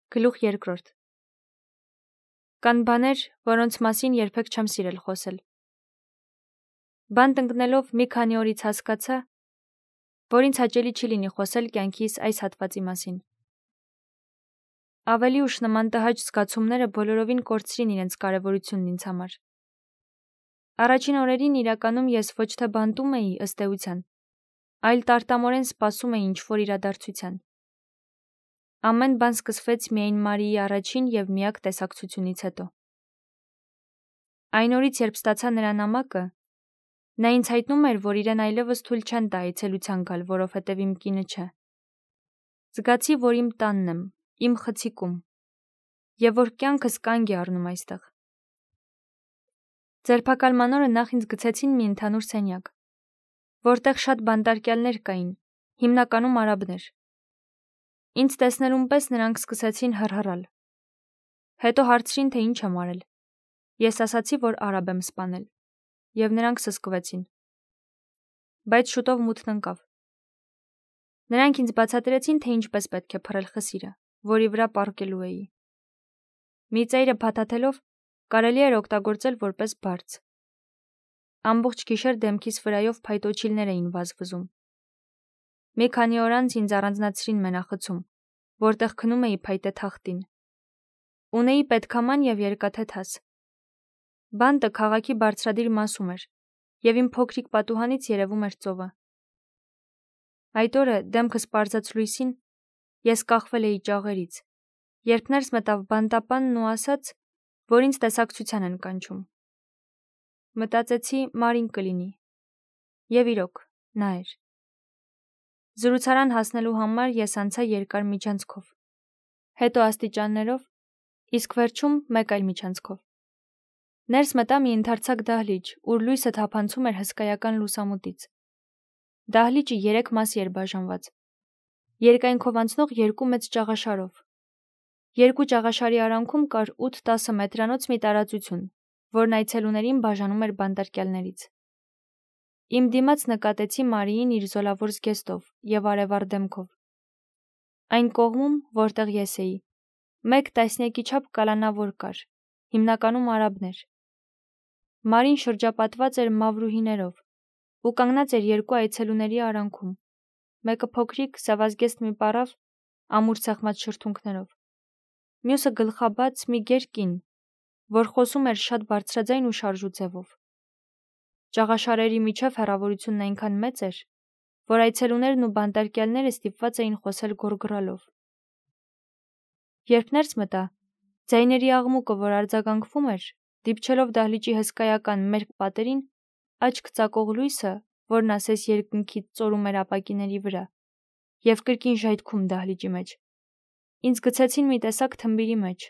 Գլուխ 2. Կան բաներ, որոնց մասին երբեք չեմ սիրել խոսել։ Բան տնկնելով մի քանի օրից հասկացա, որ ինձ հաճելի չի լինի խոսել կյանքիս այս հատվածի մասին։ Ավելի ուշ նման տհաճ զգացումները բոլորովին կորցրին իրենց կարևորությունն ինձ համար։ Առաջին օրերին իրականում ես ոչ թե բանտում էի ըստ էության, այլ տարտամորեն սպասում էի ինչ-որ իրադարձության։ Ամեն բան սկսվեց միայն Մարիի առաջին և միակ տեսակցությունից հետո։ Այն օրից, երբ ստացա նրա նամակը, նա ինձ հայտնում էր, որ իրեն այլևս թույլ չեն տա այցելության գալ, որովհետև իմ կինը չէ։ Զգացի, որ իմ տանն եմ, իմ խցիկում, և որ կյանքս կանգ է առնում այստեղ։ Ձերբակալման օրը նախ ինձ գցեցին մի ընդհանուր սենյակ, որտեղ շատ բանտարկյալներ կային, հիմնականում արաբներ։ Ինձ տեսնելուն պես նրանք սկսեցին հռհռալ։ Հետո հարցրին, թե ինչ եմ արել։ Ես ասացի, որ արաբ եմ սպանել, և նրանք սսկվեցին։ Բայց շուտով մութն ընկավ։ Նրանք ինձ բացատրեցին, թե ինչպես պետք է փռել խսիրը, որի վրա պառկելու էի։ Մի ծայրը փաթաթելով կարելի էր օգտագործել որպես բարձ։ Ամբողջ գիշեր դեմքիս վրայով փայտոջիլներ էին վազվզում։ Մի քանի օր անց ինձ առանձնացրին մենախցում, որտեղ քնում էի փայտե թախտին։ Ունեի պետքաման և երկաթե թաս։ Բանտը քաղաքի բարձրադիր մասում էր, և իմ փոքրիկ պատուհանից երևում էր ծովը։ Այդ օրը դեմքս պարզած լույսին ես կախվել էի ճաղերից, երբ ներս մտավ բանտապանն ու ասաց, որ ինձ տեսակցության են կանչում։ Մտածեցի Մարին կլինի։ Եվ իրոք, նա էր։ Զրուցարան հասնելու համար ես անցա երկար միջանցքով, հետո աստիճաններով, իսկ վերջում մեկ այլ միջանցքով։ Ներս մտա մի ընդարձակ դահլիճ, ուր լույսը թափանցում էր հսկայական լուսամուտից։ Դահլիճը 3 մասի էր բաժանված, երկայնքով անցնող 2 մեծ ճաղաշարով։ 2 ճաղաշարի արանքում կար 8-10 մետրանոց մի տարածություն, որն այցելուներին բաժանում էր բանտարկյալներից։ Իմ դիմաց նկատեցի Մարիին իր զոլավոր զգեստով և արևառ դեմքով։ Այն կողմում, որտեղ ես էի, մեկ տասնյակի չափ կալանավոր կար, հիմնականում արաբներ։ Մարին շրջապատված էր մավրուհիներով ու կանգնած էր 2 այցելուների արանքում, մեկը փոքրիկ, սևազգեստ մի պառավ, ամուր սեղմած շրթունքներով, մյուսը գլխաբաց մի գեր կին, որ խոսում էր շատ բարձրաձայն ու շարժու ձևով։ Ճաղաշարերի միջև հեռավորությունն այնքան մեծ էր, որ այցելուներն ու բանտարկյալները ստիպված էին խոսել գոռգռալով։ Երբ ներս մտա, ձայների աղմուկը, որ արձագանքվում էր, դիպչելով դահլիճի հսկայական մերկ պատերին, աչք ծակող լույսը, որն ասես երկնքից ծորում էր ապակիների վրա, և կրկին ժայթքում դահլիճի մեջ, ինձ գցեցին մի տեսակ թմբիրի մեջ։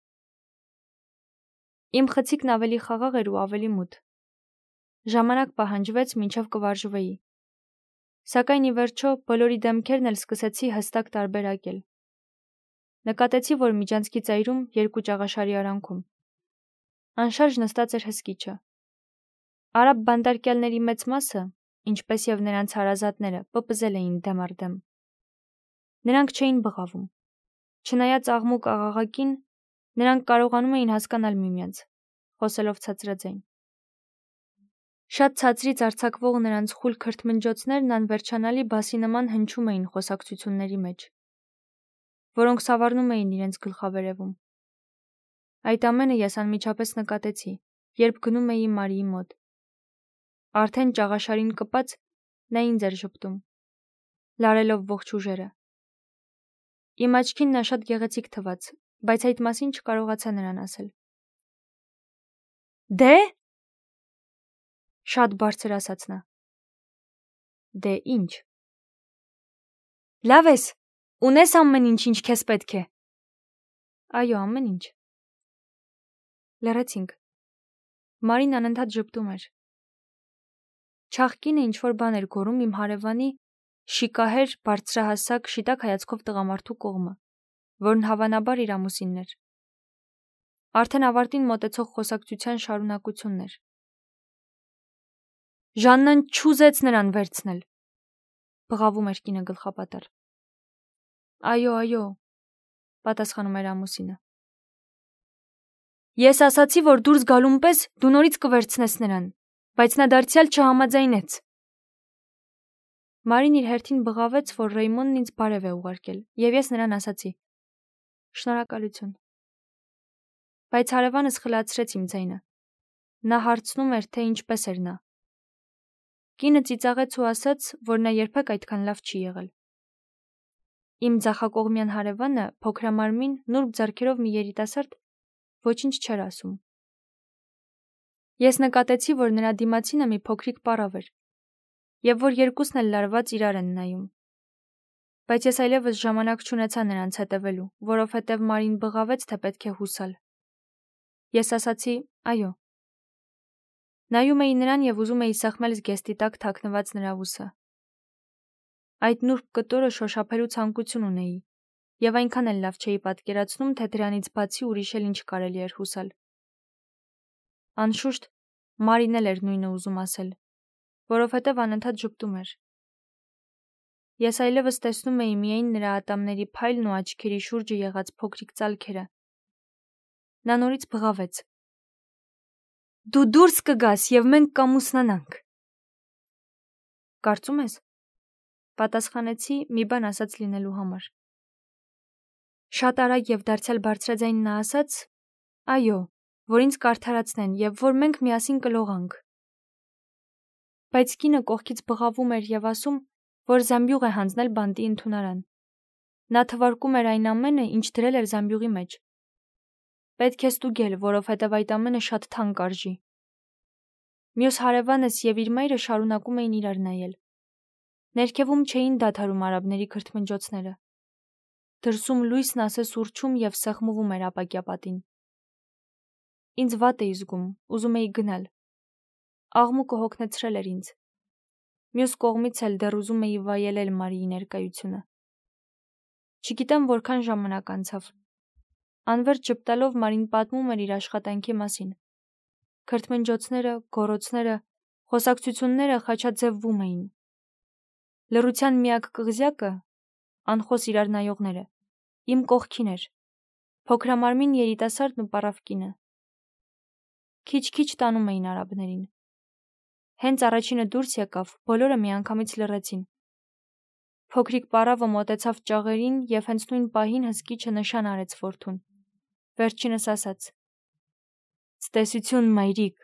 Իմ խցիկն ավելի խաղաղ էր ու ավելի մութ։ Ժամանակ պահանջվեց, մինչև կվարժվեի։ Սակայն ի վերջո բոլորի դեմքերն էլ սկսեցի հստակ տարբերակել։ Նկատեցի, որ միջանցքի ծայրում 2 ճաղաշարի արանքում անշարժ նստած էր հսկիչը։ Արաբ բանտարկյալների մեծ մասը, ինչպես և նրանց հարազատները, պպզել էին դեմ առ դեմ։ Նրանք չէին բղավում։ Չնայած աղմուկ աղաղակին, նրանք կարողանում էին հասկանալ միմյանց, խոսելով ցածրաձայն։ Շատ ցածրից արձակվող նրանց խուլ քրթմնջոցներն անվերջանալի բասի նման հնչում էին խոսակցությունների մեջ, որոնք սավառնում էին իրենց գլխավերևում։ Այդ ամենը ես անմիջապես նկատեցի, երբ գնում էի Մարիի մոտ։ Արդեն ճաղաշարին կպած նա ինձ էր ժպտում, լարելով ողջ ուժերը։ Իմ աչքին նա շատ գեղեցիկ թվաց, բայց այդ մասին չկարողացա նրան ասել։ Դե՞։ Շատ բարձր ասաց նա։ Դե ինչ։ Լավ ես, ունես ամեն ինչ, ինչ քեզ պետք է։ Այո, ամեն ինչ։ Լռեցինք։ Մարին անընդհատ ժպտում էր։ Չաղկինը ինչ-որ բան էր գոռում իմ հարևանի շիկահեր, բարձրահասակ, շիտակ հայացքով տղամարդու կողմը, որն հավանաբար իր ամուսինն էր։ Արդեն ավարտին մոտեցող խոսակցության շարունակությունն էր։ Ժաննան չուզեց նրան վերցնել, բղավում էր կինը գլխապատառ։ Այո, պատասխանում էր ամուսինը։ Ես ասացի, որ դուրս գալուն պես դու նորից կվերցնես նրան, բայց նա դարձյալ չհամաձայնեց։ Մարին իր հերթին բղավեց, որ Ռեյմոնդն ինձ բարև է ուղարկել, եւ ես նրան ասացի. Շնորհակալություն։ Բայց հարևանս խլացրեց իմ ձայնը։ Նա հարցնում էր, թե ինչպես էր նա։ Կինը ծիծաղեց ու ասաց, որ նա երբեք այդքան լավ չի եղել։ Իմ ձախակողմյան հարևանը, փոքրամարմին, նուրբ ձեռքերով մի երիտասարդ, ոչինչ չէր ասում։ Ես նկատեցի, որ նրա դիմացինը մի փոքրիկ պարավ էր, եւ որ երկուսն էլ լարված իրար են նայում։ Բայց ես այլևս ժամանակ չունեցա նրանց հետևելու, որովհետև Մարին բղավեց, թե պետք է հուսալ։ Ես ասացի. այո։ Նայում էի նրան եւ ուզում էի սեղմել զգեստի տակ թաքնված նրա ուսը։ Այդ նուրբ կտորը շոշափելու ցանկություն ունեի, եւ այնքան էլ լավ չէի պատկերացնում, թե դրանից բացի ուրիշ էլ ինչ կարելի էր հուսալ։ Անշուշտ, Մարին էլ էր նույնը ուզում ասել, որովհետև անընդհատ ժպտում էր։ Ես այլևս տեսնում էի միայն նրա ատամների փայլն ու աչքերի շուրջը եղած փոքրիկ ծալքերը։ Նա նորից բղավեց. Դու դուրս կգաս եւ մենք կամուսնանանք։ Կարծում ես։ Պատասխանեցի մի բան ասած լինելու համար։ Շատ արագ եւ դարձյալ բարձրաձայն նա ասաց. այո, որ ինձ կարդարացնեն եւ որ մենք միասին կլողանք։ Բայց կինը կողքից բղավում էր եւ ասում, որ զամբյուղ է հանձնել բանտի ընդունարան։ Նա թվարկում էր այն ամենը, ինչ դրել էր զամբյուղի մեջ։ Պետք է ստուգել, որովհետև այդ ամենը շատ թանկ արժի։ Մյուս հարևանս եւ իր մայրը շարունակում էին իրար նայել։ Ներքևում չէին դադարում արաբների քրթմնջոցները։ Դրսում լույսն ասես ուրչում եւ սեղմվում էր ապակյա պատին։ Ինձ վատ էի զգում, ուզում էի գնալ։ Աղմուկը հոգնեցրել էր ինձ։ Մյուս կողմից էլ դեռ ուզում էի վայելել Մարիի ներկայությունը։ Չգիտեմ որքան ժամանակ անցավ։ Անվերջ ժպտալով Մարին պատմում էր իր աշխատանքի մասին։ Քրթմնջոցները, գոռոցները, խոսակցությունները խաչաձևվում էին։ Լռության միակ կղզյակը, անխոս իրար նայողները, իմ կողքին էր, փոքրամարմին երիտասարդն ու պարավ կինը։ Քիչ-քիչ տանում էին արաբներին։ Հենց առաջինը դուրս եկավ, բոլորը միանգամից լռեցին։ Փոքրիկ պարավը մոտեցավ ճաղերին եւ հենց նույն պահին հսկիչը նշան արեց որդուն։ Վերջինս ասաց. «Ցտեսություն, մայրիկ»։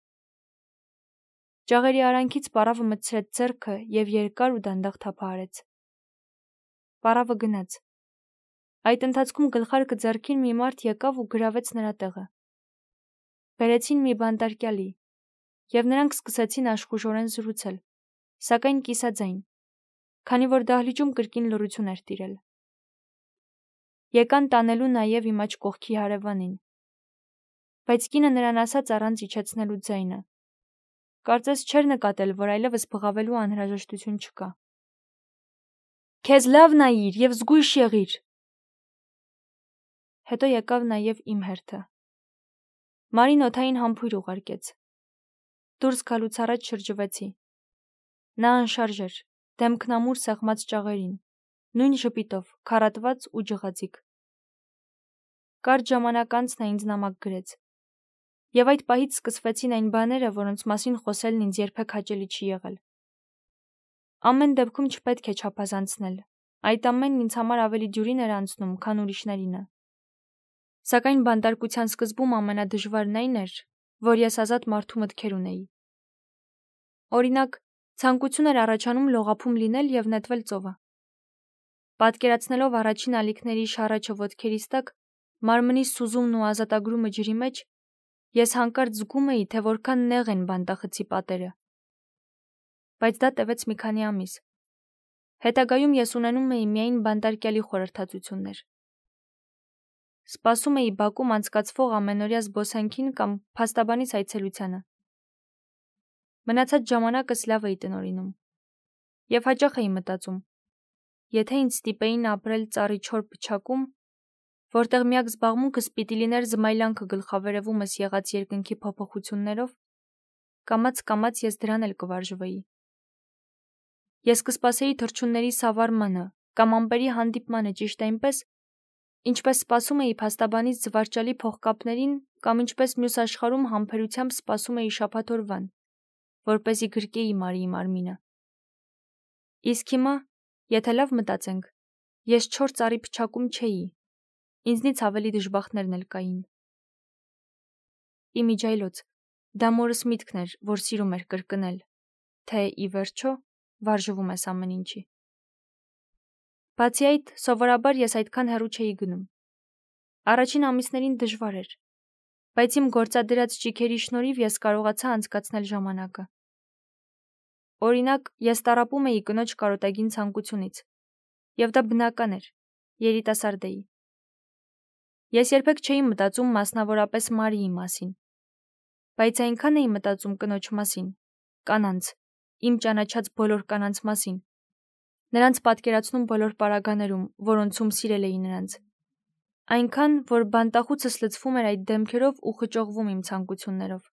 Ճաղերի արանքից պարավը մտցրեց ձեռքը եւ երկար ու դանդաղ թափահարեց։ Պարավը գնաց։ Այդ ընթացքում գլխարկը ձեռքին մի մարդ եկավ ու գրավեց նրա տեղը։ Բերեցին մի բանտարկյալի, եւ նրանք սկսեցին աշխուժորեն զրուցել, սակայն կիսաձայն, քանի որ դահլիճում կրկին լռություն էր տիրել։ Եկան տանելու նաեւ իմ աջ կողքի հարևանին։ Բայց կինը նրան ասաց առանց իջեցնելու ձայնը։ Կարծես չէր նկատել, որ այլևս բղավելու անհրաժեշտություն չկա։ Քեզ լավ նայիր եւ զգույշ եղիր։ Հետո եկավ նաեւ իմ հերթը։ Մարին օդային համբույր ուղարկեց։ Դուրս գալուց առաջ շրջվեցի։ Նա անշարժ էր, դեմքն ամուր սեղմած ճաղերին, նույն ժպիտով, քարատված ու ջղաձիգ։ Կարճ ժամանակ անց նա ինձ նամակ գրեց։ Եվ այդ պահից սկսվեցին այն բաները, որոնց մասին խոսելն ինձ երբեք հաճելի չի եղել։ Ամեն դեպքում չպետք է չափազանցնել։ Այդ ամենն ինձ համար ավելի դյուրին էր անցնում, քան ուրիշներինը։ Սակայն բանտարկության սկզբում ամենադժվարն այն էր, որ ես ազատ մարդու մտքեր ունեի։ Օրինակ, ցանկություն էր առաջանում լողափում լինել եւ նետվել ծովը։ Պատկերացնելով առաջին ալիքների շարաչը ոտքերիս տակ, մարմնի սուզումն ու ազատագրումը ջրի մեջ, ես հանկարծ զգում էի, թե որքան նեղ են բանտախցի պատերը։ Բայց դա տևեց մի քանի ամիս։ Հետագայում ես ունենում էի միայն բանտարկյալի խորհրդածություններ։ Սպասում էի Բաքում անցկացվող ամենօրյա զբոսանքին կամ փաստաբանից այցելությանը։ Մնացած ժամանակս լավ էի տնօրինում։ Եվ հաճախ էի մտածում. եթե ինձ ստիպեին ապրել ծառի չոր փչակում, որտեղ միակ զբաղմունքս պիտի լիներ զմայլանքը գլխավերևումս եղած երկնքի փոփոխություններով, կամաց-կամաց ես դրան էլ կվարժվեի։ Ես կսպասեի թռչունների սավառմանը կամ ամպերի հանդիպմանը ճիշտ այնպես, Ինչպես սպասում էի փաստաբանից զվարճալի փողկապներին կամ ինչպես մյուս աշխարհում համբերությամբ սպասում էի շաբաթօրվան, որպեսզի գրկեի Մարիի մարմինը։ Իսկ հիմա, եթե լավ մտածենք, ես 4 ծառի փչակում չէի, ինձնից ավելի դժբախտներն էլ կային։ Իմիջայլոց, դա մորս միտքն էր, որ սիրում էր կրկնել, թե ի վերջո վարժվում ես ամեն ինչի։ Բացի այդ, սովորաբար ես այդքան հեռու չէի գնում։ Առաջին ամիսներին դժվար էր, բայց իմ գործադրած ճիգերի շնորհիվ ես կարողացա անցկացնել ժամանակը։ Օրինակ, ես տառապում էի կնոջ կարոտագին ցանկությունից, եւ դա բնական էր, երիտասարդ էի։ Ես երբեք չէի մտածում մասնավորապես Մարիի մասին, բայց այնքան էի մտածում կնոջ մասին, կանանց, իմ ճանաչած բոլոր կանանց մասին, նրանց պատկերացնում բոլոր պարագաներում, որոնցում սիրել էի նրանց, այնքան, որ բանտախուցս լցվում էր այդ դեմքերով ու խճողվում իմ ցանկություններով։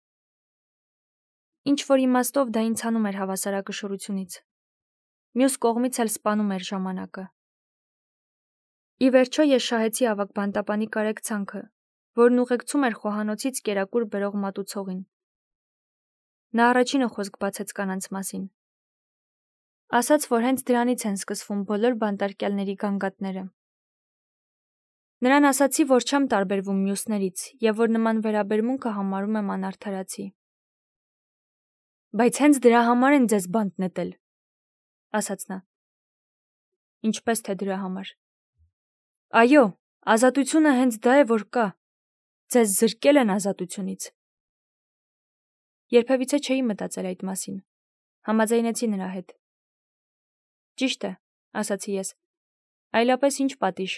Ինչ-որ իմաստով դա ինձ հանում էր հավասարակշռությունից։ Մյուս կողմից էլ սպանում էր ժամանակը։ Ի վերջո ես շահեցի ավագ բանտապանի կարեկցանքը, որն ուղեկցում էր խոհանոցից կերակուր բերող մատուցողին։ Նա առաջինը խոսք բացեց կանանց մասին։ Ասաց, որ հենց դրանից են սկսվում բոլոր բանտարկյալների գանգատները։ Նրան ասացի, որ չեմ տարբերվում մյուսներից եւ որ նման վերաբերմունքը համարում եմ անարդարացի։ Բայց հենց դրա համար են ձեզ բանտ նետել, ասաց նա։ Ինչպես թե դրա համար։ Այո, ազատությունը հենց դա է, որ կա։ Ձեզ զրկել են ազատությունից։ Երբևիցե չէի մտածել այդ մասին։ Համաձայնեցի նրա հետ։ Ճիշտ է, ասացի ես։ Այլապես ինչ պատիժ։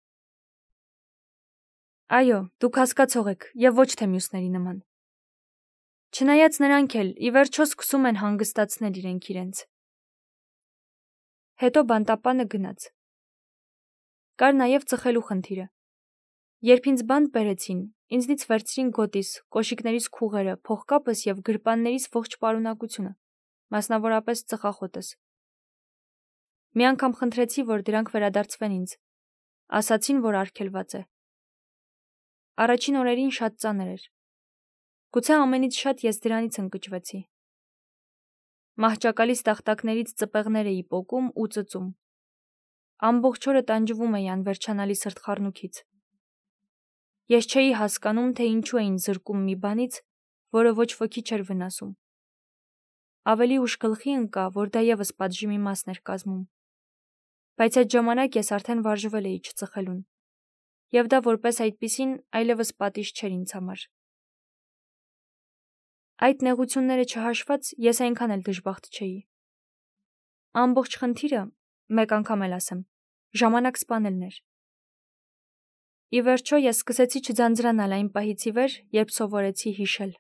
Այո, դուք հասկացող եք եւ ոչ թե մյուսների նման։ Չնայած նրանք էլ ի վերջո սկսում են հանգստացնել իրենց։ Հետո բանտապանը գնաց։ Կար նաեւ ծխելու խնդիրը։ Երբ ինձ բանտ բերեցին, ինձնից վերցրին գոտիս, կոշիկներիս քուղերը, փողկապս եւ գրպաններիս ողջ պարունակությունը, մասնավորապես ծխախոտս։ Մի անգամ խնդրեցի, որ դրանք վերադարձվեն ինձ։ Ասացին, որ արգելված է։ Առաջին օրերին շատ ծանր էր։ Գուցե ամենից շատ ես դրանից ընկճվեցի։ Մահճակալից տախտակներից ծպեղներ էի պոկում ու ծծում։ Ամբողջ օրը տանջվում էի անվերջանալի սրտխառնոքից։ Ես չէի հասկանում, թե ինչու էին զրկում մի բանից, որը ոչ ոքի չէր վնասում։ Ավելի ուշ գլխի ընկա, որ դա եւս պատժի մի մասն էր կազմում։ Բայց այդ ժամանակ ես արդեն վարժվել էի չծխելուն, եւ դա որպես այդպիսին այլևս պատիժ չէր ինձ համար։ Այդ նեղությունները չհաշված, ես այնքան էլ դժբախտ չէի։ Ամբողջ խնդիրը, մեկ անգամ էլ ասեմ, ժամանակ սպանելն էր։ Ի վերջո ես սկսեցի չձանձրանալ այն պահից ի վեր, երբ սովորեցի հիշել։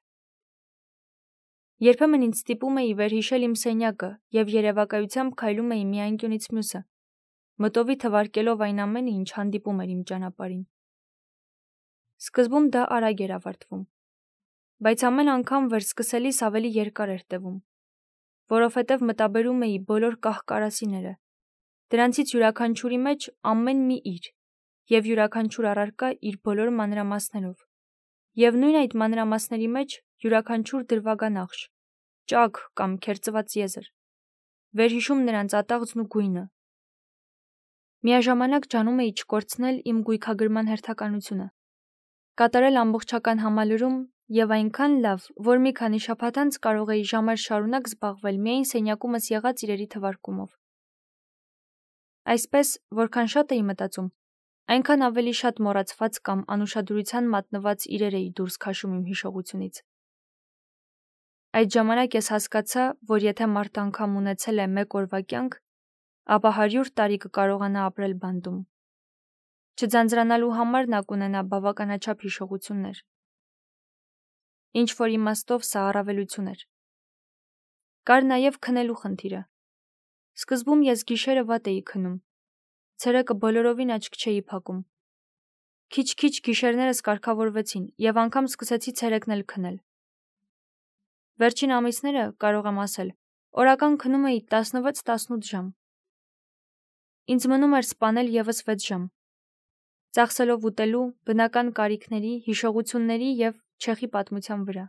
Երբեմն ինձ ստիպում էի վերհիշել իմ սենյակը եւ երևակայությամբ քայլում էի մի անկյունից մյուսը, մտովի թվարկելով այն ամենը, ինչ հանդիպում էր իմ ճանապարհին։ Սկզբում դա արագ էր ավարտվում, բայց ամեն անգամ վերսկսելիս ավելի երկար էր տևում, որովհետև մտաբերում էի բոլոր կահկարասիները, դրանցից յուրաքանչյուրի մեջ ամեն մի իր, եւ յուրաքանչյուր առարկա իր բոլոր մանրամասներով, եւ նույն այդ մանրամասների մեջ յուրաքանչյուր դրվագանախշ, ճաք կամ քերծված եզր, վերհիշում նրանց ատաղձն ու գույնը։ Միաժամանակ ջանում էի չկորցնել իմ գույքագրման հերթականությունը, կատարել ամբողջական համալրում եւ այնքան լավ, որ մի քանի շաբաթ անց կարող էի ժամեր շարունակ զբաղվել միայն սենյակումս եղած իրերի թվարկումով։ Այսպես, որքան շատ էի մտածում, այնքան ավելի շատ մոռացված կամ անուշադրության մատնված իրեր էի դուրս քաշում իմ հիշողությունից։ Այդ ժամանակ ես հասկացա, որ եթե մարդ անգամ ունեցել է մեկ օրվա կյանք, ապա 100 տարի կկարողանա ապրել բանտում։ Չձանձրանալու համար նա կունենա բավականաչափ հիշողություններ։ Ինչ որ իմաստով սա առավելություն էր։ Կար նաև քնելու խնդիրը։ Սկզբում ես գիշերը վատ էի քնում։ Ցերեկը բոլորովին աչք չէի փակում։ Քիչ-քիչ գիշերներս կարգավորվեցին եւ անգամ սկսեցի ցերեկն էլ քնել։ Վերջին ամիսները, կարող եմ ասել, օրական քնում էի 16-18 ժամ։ Ինձ մնում էր սպանել եւս 6 ժամ։ ծախսելով ուտելու, բնական կարիքների, հիշողությունների և չեխի պատմության վրա։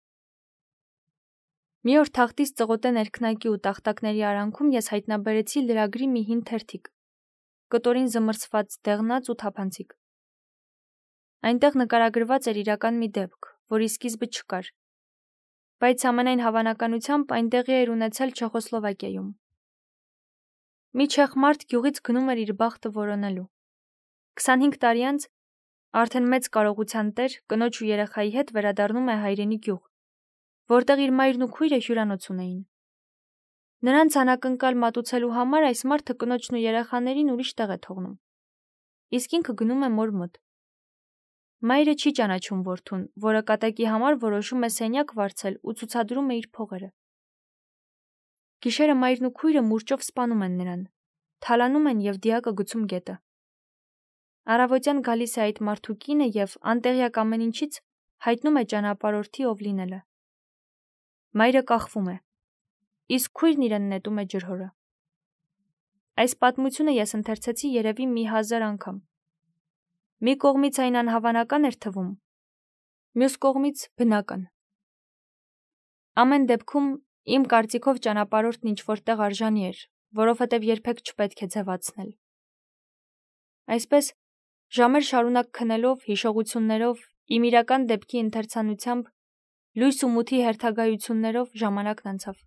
Մի օր թախտից ծղոտե ներքնակի ու տախտակների արանքում ես հայտնաբերեցի լրագրի մի հին թերթիկ, կտորին զմռսված, դեղնած ու թափանցիկ։ Այնտեղ նկարագրված էր իրական մի դեպք, որի սկիզբը չկար, բայց ամենայն հավանականությամբ այնտեղի էր ունեցել Չեխոսլովակիայում։ Մի չեխ մարդ գյուղից գնում էր իր բախտը որոնելու։ 25 տարի անց արդեն մեծ կարողության տեր կնոջ ու երեխայի հետ վերադառնում է հայրենի գյուղ, որտեղ իր մայրն ու քույրը հյուրանոց ունեին։ Նրանց անակնկալ մատուցելու համար այս մարդը կնոջն ու երեխաներին ուրիշ տեղ է թողնում, իսկ ինքը գնում է մոր մոտ։ Մայրը չի ճանաչում որդուն, որը կատակի համար որոշում է սենյակ վարձել ու ցուցադրում է իր փողերը։ Գիշերը մայրն ու քույրը մուրճով սպանում են նրան, թալանում են և դիակը գցում գետը։ Առավոտյան գալիս է այդ մարդու կինը և անտեղյակ ամեն ինչից հայտնում է ճանապարհորդի ով լինելը։ Մայրը կախվում է, իսկ քույրն իրեն նետում է ջրհորը։ Այս պատմությունը ես ընթերցեցի երևի մի 1000 անգամ։ Մի կողմից այն անհավանական էր թվում, մյուս կողմից բնական։ Ամեն դեպքում իմ կարծիքով ճանապարհորդն ինչ-որ տեղ արժանի էր, որովհետև երբեք չպետք է ձևացնել։ Այսպես, ժամեր շարունակ քնելով, հիշողություններով, իմ իրական դեպքի ընթերցանությամբ, լույս ու մութի հերթագայություններով ժամանակն անցավ։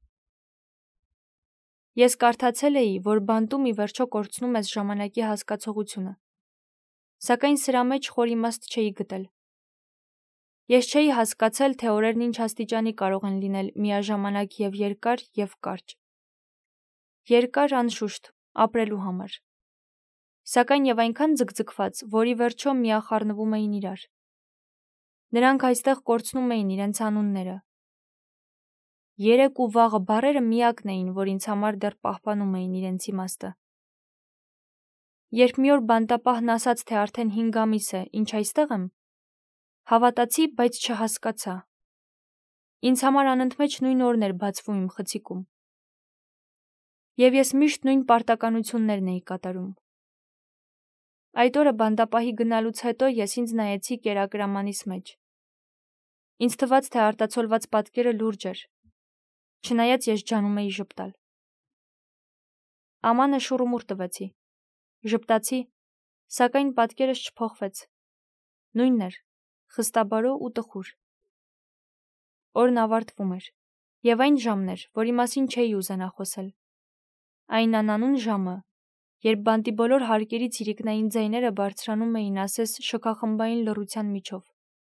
Ես կարդացել էի, որ բանտում ի վերջո կորցնում ես ժամանակի հասկացողությունը, սակայն սրա մեջ խոր իմաստ չէի գտել։ Ես չէի հասկացել, թե օրերն ինչ աստիճանի կարող են լինել միաժամանակ և երկար և կարճ։ Երկար, անշուշտ, ապրելու համար, սակայն և այնքան ձգձգված, որ ի վերջո միախառնվում էին իրար։ Նրանք այստեղ կորցնում էին իրենց անունները։ Երեկ ու վաղը բառերը միակն էին, որ ինձ համար դեռ պահպանում էին իրենց իմաստը։ Երբ մի օր բանտապահն ասաց, թե արդեն 5 ամիս է, ինչ այստեղ եմ, հավատացի, բայց չհասկացա։ Ինձ համար անընդմեջ նույն օրն էր բացվում իմ խցիկում։ Եվ ես միշտ նույն պարտականություններն էի կատարում։ Այդ օրը բանտապահի գնալուց հետո ես ինձ նայեցի կերակրամանիս մեջ։ Ինձ թվաց, թե արտացոլված պատկերը լուրջ էր, չնայած ես ջանում էի ժպտալ։ Ամանը շուռումուռ տվեցի։ Ժպտացի, սակայն պատկերս չփոխվեց։ Նույնն էր, խստաբարո ու տխուր։ Օրն ավարտվում էր, և այն ժամն էր, որի մասին չէի ուզենա խոսել։ Այն անանուն ժամը, երբ բանտի բոլոր հարկերից իրիկնային ձայները բարձրանում էին ասես շքախմբային լռության միջով։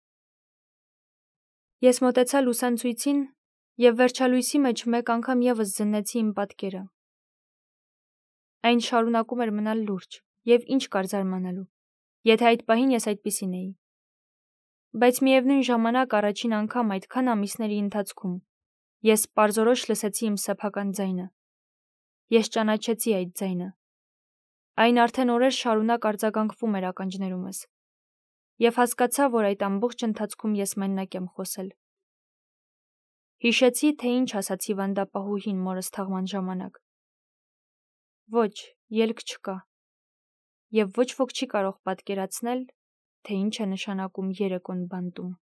Ես մոտեցա լուսանցույցին և վերջալույսի մեջ մեկ անգամ ևս զննեցի իմ պատկերը։ Այն շարունակում էր մնալ լուրջ, և ինչ կար զարմանալու, եթե այդ պահին ես այդպիսին էի։ Բայց միևնույն ժամանակ առաջին անգամ այդքան ամիսների ընթացքում ես պարզորոշ լսեցի իմ սեփական ձայնը։ Ես ճանաչեցի այդ ձայնը։ Այն արդեն օրեր շարունակ արձագանքվում էր ականջներումս, և հասկացա, որ այդ ամբողջ ընթացքում ես մենակ եմ խոսել։ Հիշեցի, թե ինչ ասացի վանդապահուհին մորս թաղման ժամանակ։ Ոչ, ելք չկա, և ոչ ոք չի կարող պատկերացնել, թե ինչ է նշանակում երեկոն բանտում։